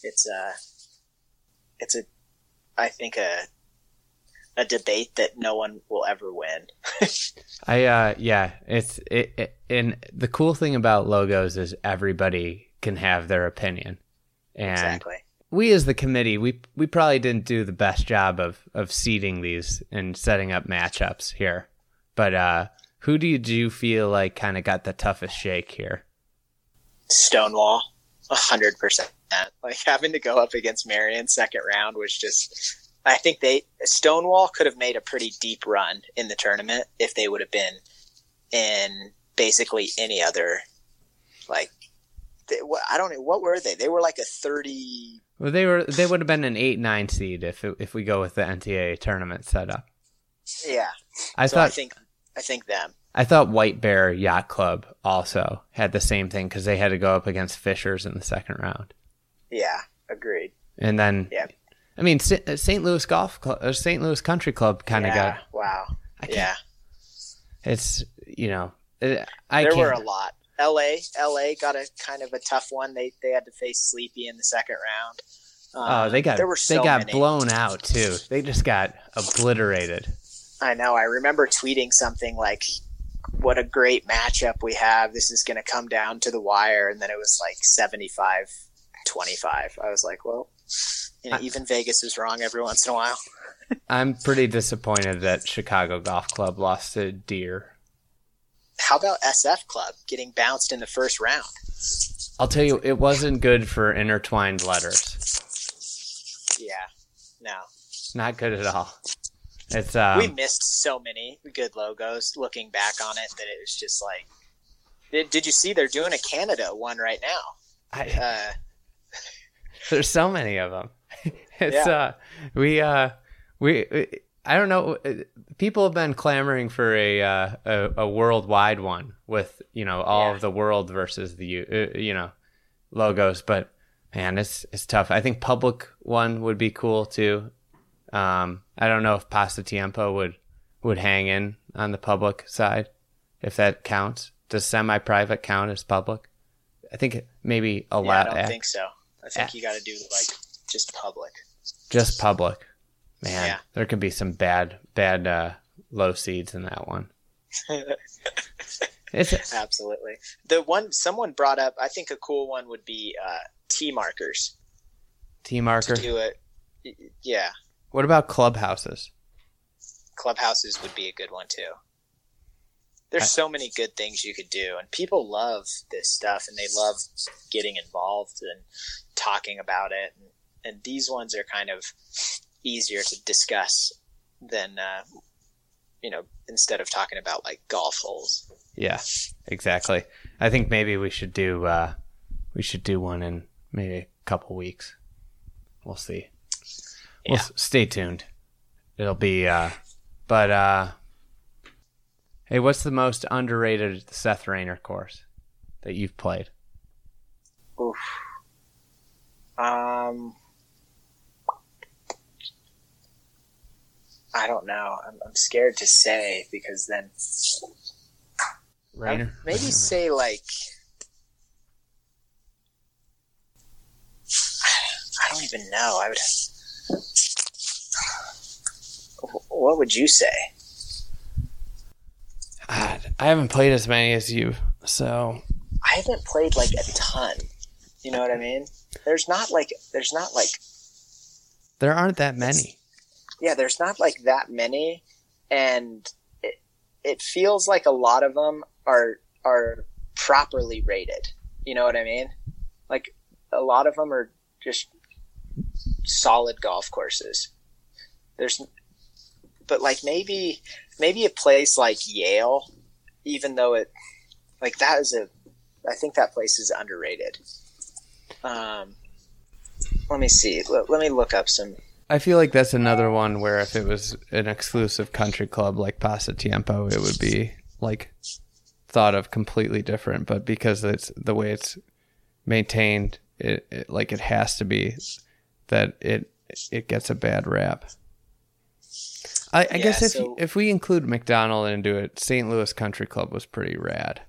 I think a debate that no one will ever win. And the cool thing about logos is everybody can have their opinion. And exactly. We as the committee, we probably didn't do the best job of seeding these and setting up matchups here. But who do you feel like kind of got the toughest shake here? Stonewall, 100%. Like having to go up against Marion second round was just, I think Stonewall could have made a pretty deep run in the tournament if they would have been in basically any other, I don't know, what were they? They were like a 30. Well, they would have been an 8-9 seed if we go with the NTA tournament setup. Yeah. I think them. I thought White Bear Yacht Club also had the same thing because they had to go up against Fishers in the second round. Yeah, agreed. And then, I mean, St. Louis Golf Club, or St. Louis Country Club kind of got. Wow. Yeah. It's, there were a lot. LA got a kind of a tough one. They had to face Sleepy in the second round. They got blown out too. They just got obliterated. I know. I remember tweeting something like, what a great matchup we have. This is going to come down to the wire. And then it was like 75-25. I was like, well, even Vegas is wrong every once in a while. I'm pretty disappointed that Chicago Golf Club lost to Deere. How about SF Club getting bounced in the first round? I'll tell you, it wasn't good for intertwined letters. Yeah, no. Not good at all. It's we missed so many good logos looking back on it that it was just like, did you see they're doing a Canada one right now? There's so many of them. It's we I don't know. People have been clamoring for a worldwide one with all of the world versus the logos, but man, it's tough. I think public one would be cool too. I don't know if Pasatiempo would hang in on the public side, if that counts. Does semi-private count as public? I think maybe a lot. I don't think so. I think you got to do like just public. Just public. Man, there could be some bad low seeds in that one. Absolutely. The one someone brought up, I think a cool one would be T markers. T marker. To do it. Yeah. What about clubhouses? Clubhouses would be a good one too. There's so many good things you could do, and people love this stuff, and they love getting involved and talking about it. And these ones are kind of easier to discuss than, instead of talking about like golf holes. Yeah, exactly. I think maybe we should do one in maybe a couple weeks. We'll see. We'll stay tuned. It'll be, hey, what's the most underrated Seth Rayner course that you've played? Oof. I don't know. I'm scared to say because then Rayner. Maybe say like I don't even know. What would you say? I haven't played as many as you, so I haven't played like a ton. You know what I mean? There's not like there aren't that many. Yeah, there's not like that many, and it feels like a lot of them are properly rated. You know what I mean? Like a lot of them are just solid golf courses. But like maybe a place like Yale, even though I think that place is underrated. Let me see. Let me look up some. I feel like that's another one where if it was an exclusive country club like Pasatiempo, it would be like thought of completely different. But because it's the way it's maintained, it has to be that it gets a bad rap. I guess if we include McDonald into it, St. Louis Country Club was pretty rad.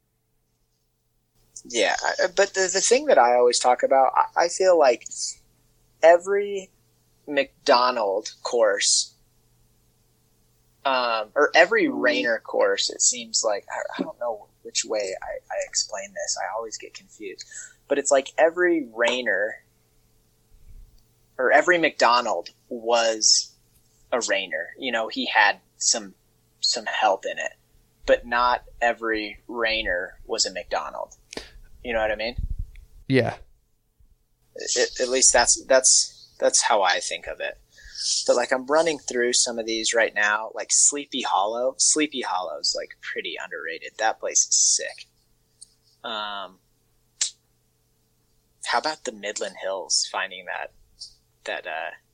Yeah, but the thing that I always talk about, I feel like every McDonald course, or every Rayner course, it seems like, I don't know which way I explain this. I always get confused. But it's like every Rayner or every McDonald was a Rayner. He had some help in it. But not every Rayner was a McDonald. You know what I mean? Yeah. At least that's how I think of it. But like I'm running through some of these right now, like Sleepy Hollow. Sleepy Hollow's like pretty underrated. That place is sick. How about the Midland Hills? Finding that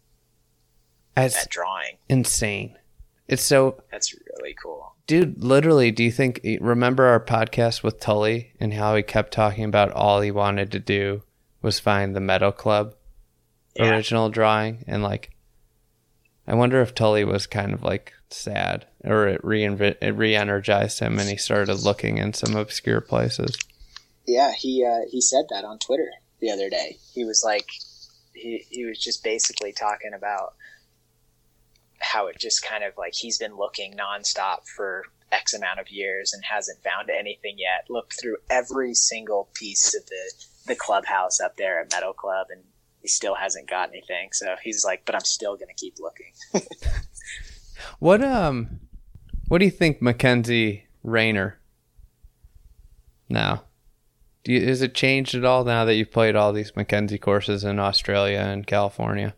drawing. Insane. That's really cool. Dude, literally, remember our podcast with Tully and how he kept talking about all he wanted to do was find the Meadow Club original drawing? And like, I wonder if Tully was kind of like sad or it re-energized him and he started looking in some obscure places. Yeah, he said that on Twitter the other day. He was like, he was just basically talking about how it just kind of like he's been looking nonstop for X amount of years and hasn't found anything yet. Looked through every single piece of the clubhouse up there at Meadow Club and he still hasn't got anything. So he's like, but I'm still going to keep looking. What do you think Mackenzie Rayner now? Has it changed at all now that you've played all these Mackenzie courses in Australia and California?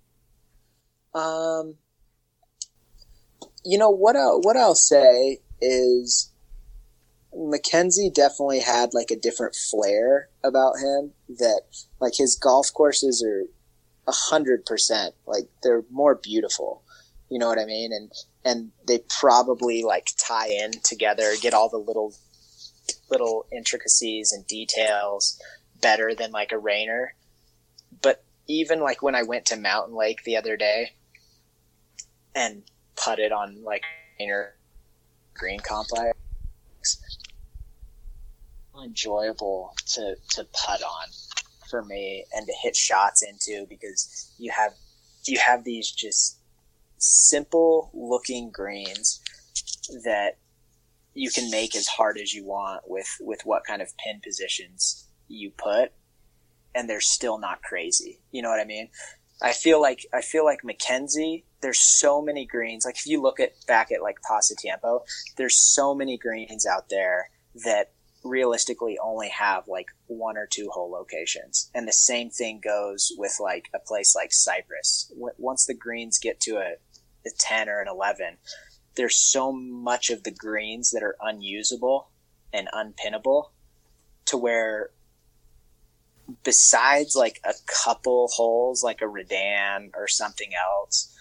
What I'll say is Mackenzie definitely had like a different flair about him that like his golf courses 100%. Like, they're more beautiful. You know what I mean? And they probably like tie in together, get all the little intricacies and details better than like a Rainer. But even like when I went to Mountain Lake the other day and putted on like Rainer green complex, enjoyable to putt on for me and to hit shots into, because you have these just simple looking greens that you can make as hard as you want with what kind of pin positions you put, and they're still not crazy. You know what I mean? I feel like Mackenzie, there's so many greens. Like if you look back at like Pasatiempo, there's so many greens out there that realistically only have like 1 or 2 hole locations. And the same thing goes with like a place like Cypress. Once the greens get to a 10 or an 11, there's so much of the greens that are unusable and unpinnable, to where besides like a couple holes like a Redan or something else,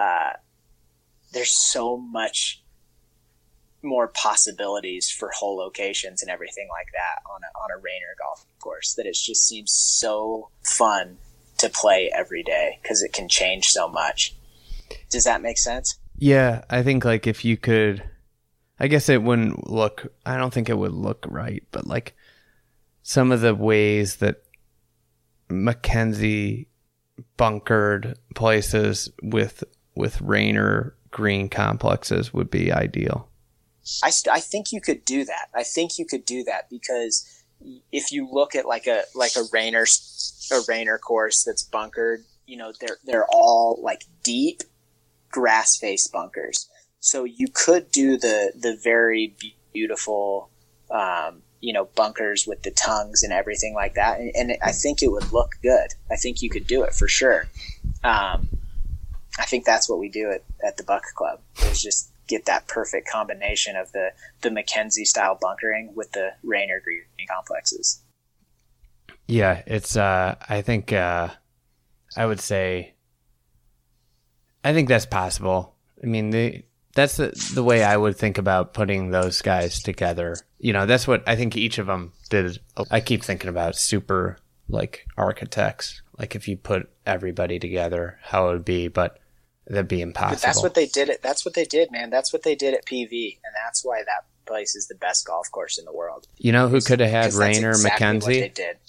there's so much more possibilities for hole locations and everything like that on a Rainer golf course, that it just seems so fun to play every day because it can change so much. Does that make sense? Yeah, I think like if you could, I guess it wouldn't look, I don't think it would look right, but like some of the ways that Mackenzie bunkered places with Rainer green complexes would be ideal. I think you could do that. I think you could do that because if you look at like a Rainer course that's bunkered, you know, they're all like deep grass face bunkers. So you could do the very beautiful, you know, bunkers with the tongues and everything like that. And I think it would look good. I think you could do it for sure. I think that's what we do at the Buck Club, is just get that perfect combination of the Mackenzie style bunkering with the Rainer green complexes. Yeah, it's I think I would say I think that's possible. I mean, that's the way I would think about putting those guys together. You know, that's what I think each of them did. I keep thinking about super like architects, like if you put everybody together, how it would be, but that'd be impossible. But that's what they did. That's what they did, man. That's what they did at PV, and that's why that place is the best golf course in the world. You know who could have had Rainer, exactly Mackenzie? What they did.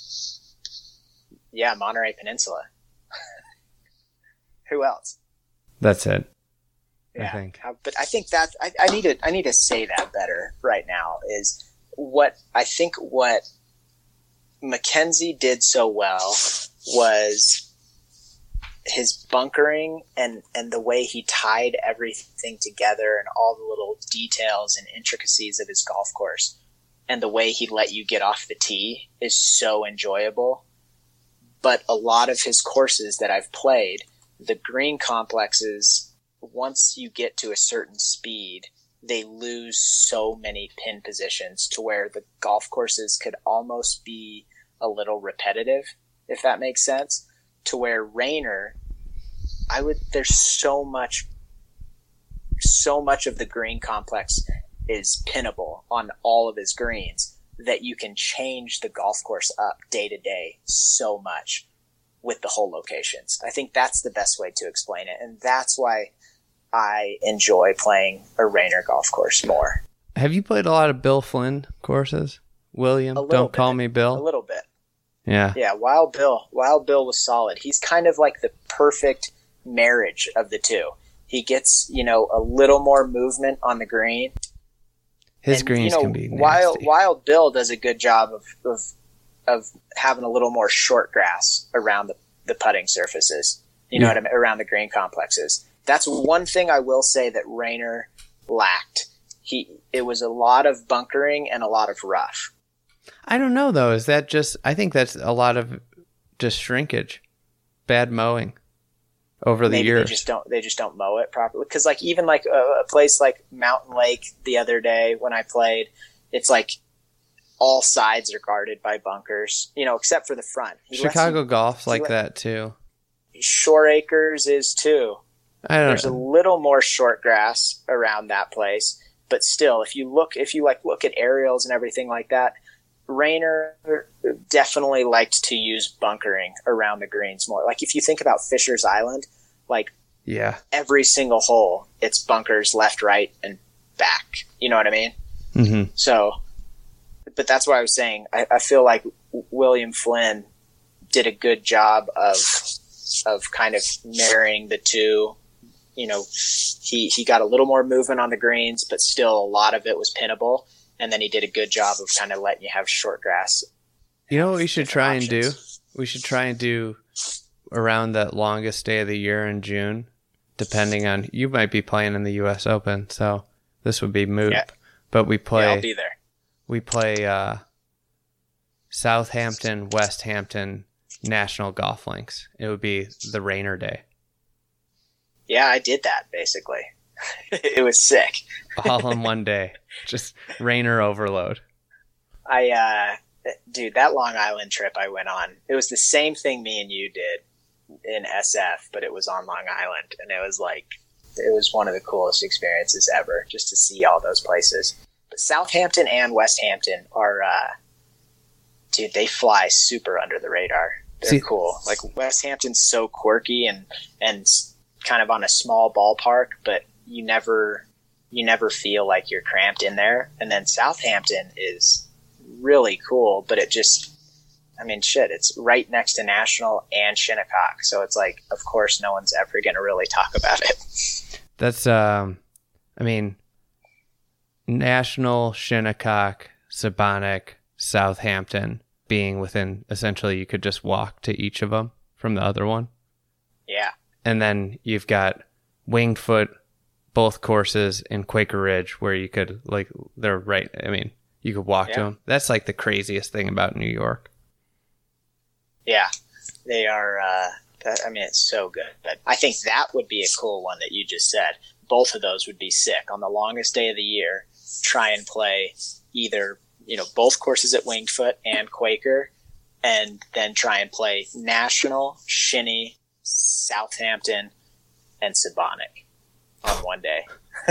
Yeah, Monterey Peninsula. Who else? That's it. Yeah, I think. But I think that I need to say that better right now is what Mackenzie did so well was his bunkering and the way he tied everything together and all the little details and intricacies of his golf course and the way he let you get off the tee is so enjoyable. But a lot of his courses that I've played, the green complexes, once you get to a certain speed, they lose so many pin positions to where the golf courses could almost be a little repetitive, if that makes sense. To where Rainer, there's so much of the green complex is pinnable on all of his greens that you can change the golf course up day to day so much with the hole locations. I think that's the best way to explain it, and that's why I enjoy playing a Rainer golf course more. Have you played a lot of Bill Flynn courses? William, don't call me Bill? A little bit. Yeah. Yeah, Wild Bill was solid. He's kind of like the perfect marriage of the two. He gets, you know, a little more movement on the green. His greens can be nasty. Wild Bill does a good job of having a little more short grass around the putting surfaces. You know what I mean? Around the green complexes. That's one thing I will say that Rainer lacked. It was a lot of bunkering and a lot of rough. I don't know though. Is that just? I think that's a lot of just shrinkage, bad mowing over the years. They just don't mow it properly. Because like even like a place like Mountain Lake the other day when I played, it's like all sides are guarded by bunkers. You know, except for the front. Chicago golf's like that too. Shore Acres is too. There's a know. little more short grass around that place, but still, if you look at aerials and everything like that, Rayner definitely liked to use bunkering around the greens more. Like if you think about Fisher's Island, like every single hole, it's bunkers left, right, and back. You know what I mean? Mm-hmm. So, but that's why I was saying I feel like William Flynn did a good job of kind of marrying the two. You know, he got a little more movement on the greens, but still a lot of it was pinnable. And then he did a good job of kind of letting you have short grass. You know what we should try and do? We should try and do around that longest day of the year in June, depending on, you might be playing in the U.S. Open, so this would be moot. Yeah. But we play. Yeah, I'll be there. We play Southampton, West Hampton National Golf Links. It would be the Rayner Day. Yeah, I did that basically. It was sick. All in one day. Just Rayner overload. Dude, that Long Island trip I went on, it was the same thing me and you did in SF, but it was on Long Island. And it was one of the coolest experiences ever, just to see all those places. But Southampton and West Hampton are, dude, they fly super under the radar. They're cool. Like West Hampton's so quirky and kind of on a small ballpark, but you never feel like you're cramped in there. And then Southampton is really cool, but it's right next to National and Shinnecock. So it's like, of course, no one's ever going to really talk about it. That's, National, Shinnecock, Sabonic, Southampton being within, essentially, you could just walk to each of them from the other one. Yeah. And then you've got Winged Foot, both courses in Quaker Ridge, where you could, they're right. You could walk to them. That's like the craziest thing about New York. Yeah, they are. It's so good. But I think that would be a cool one that you just said. Both of those would be sick. On the longest day of the year, try and play either, both courses at Winged Foot and Quaker, and then try and play National, Shinny, Southampton, and Sabonic on one day.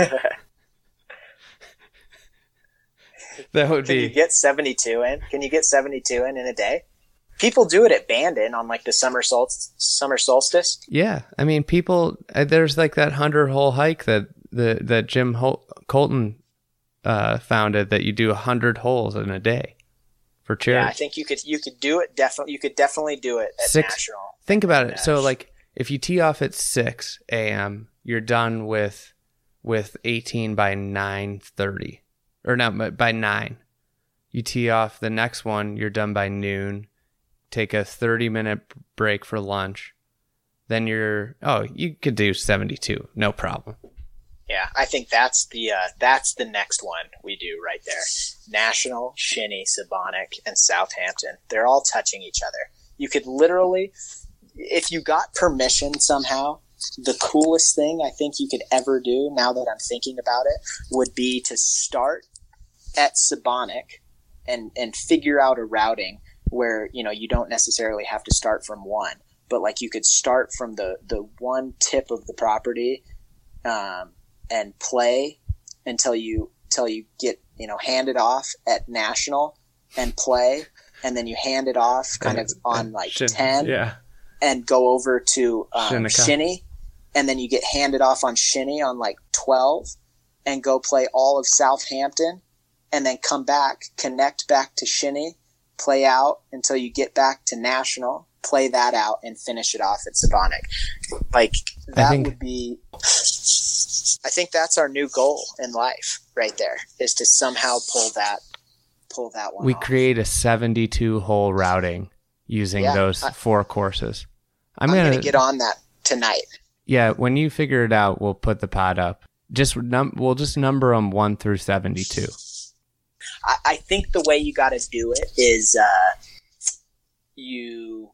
That would be. Can you get 72 in? Can you get 72 in a day? People do it at Bandon on the summer solstice. Yeah, people. There's that 100-hole hike that Jim Colton founded, that you do 100 holes in a day for charity. Yeah, I think you could do it. Definitely, you could definitely do it at National. Think about it. So if you tee off at 6 a.m., you're done with 18 by 9:30, or not by 9. You tee off the next one, you're done by noon. Take a 30-minute break for lunch. Then you could do 72, no problem. Yeah, I think that's the next one we do right there. National, Shinny, Sabonic, and Southampton. They're all touching each other. You could literally, if you got permission somehow, the coolest thing I think you could ever do, now that I'm thinking about it, would be to start at Sabonic and figure out a routing where, you don't necessarily have to start from one, but you could start from the one tip of the property, and play until you get, handed off at National and play. And then you hand it off kind of on 10 and go over to, Shinny. And then you get handed off on Shinny on 12 and go play all of Southampton, and then come back, connect back to Shinny, play out until you get back to National, play that out, and finish it off at Sabonic. Would be. I think that's our new goal in life, right there, is to somehow pull that one. We off. create a 72-hole routing using those 4 courses. I'm gonna get on that tonight. Yeah, when you figure it out, we'll put the pod up. We'll just number them 1 through 72. I think the way you got to do it is you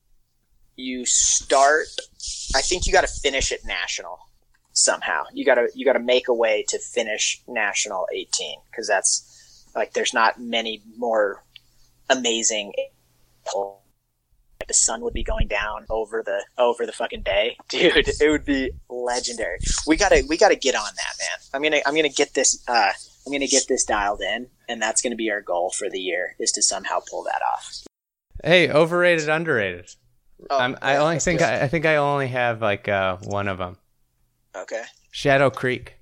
start. I think you got to finish at National somehow. You got to make a way to finish National 18, because that's there's not many more amazing the sun would be going down over the fucking bay. Dude, it would be legendary. We gotta get on that, man. I'm gonna get this dialed in, and that's gonna be our goal for the year, is to somehow pull that off. Hey, overrated, underrated. I think I only have like one of them. Okay. Shadow Creek.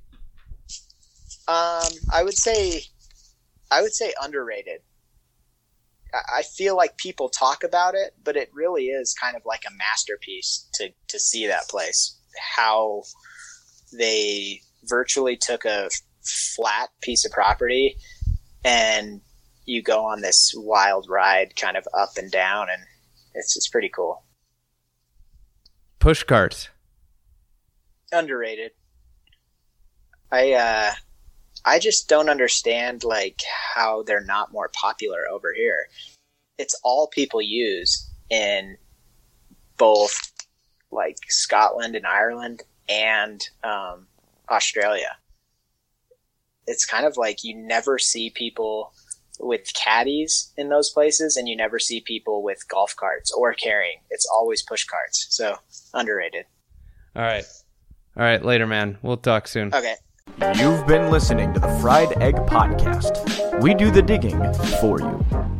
I would say underrated. I feel like people talk about it, but it really is kind of like a masterpiece to see that place. How they virtually took a flat piece of property and you go on this wild ride kind of up and down, and it's pretty cool. Push carts. Underrated. I just don't understand like how they're not more popular over here. It's all people use in both like Scotland and Ireland and Australia. It's kind of like you never see people with caddies in those places, and you never see people with golf carts or carrying. It's always push carts. So underrated. All right, later, man. We'll talk soon. Okay. You've been listening to the Fried Egg Podcast. We do the digging for you.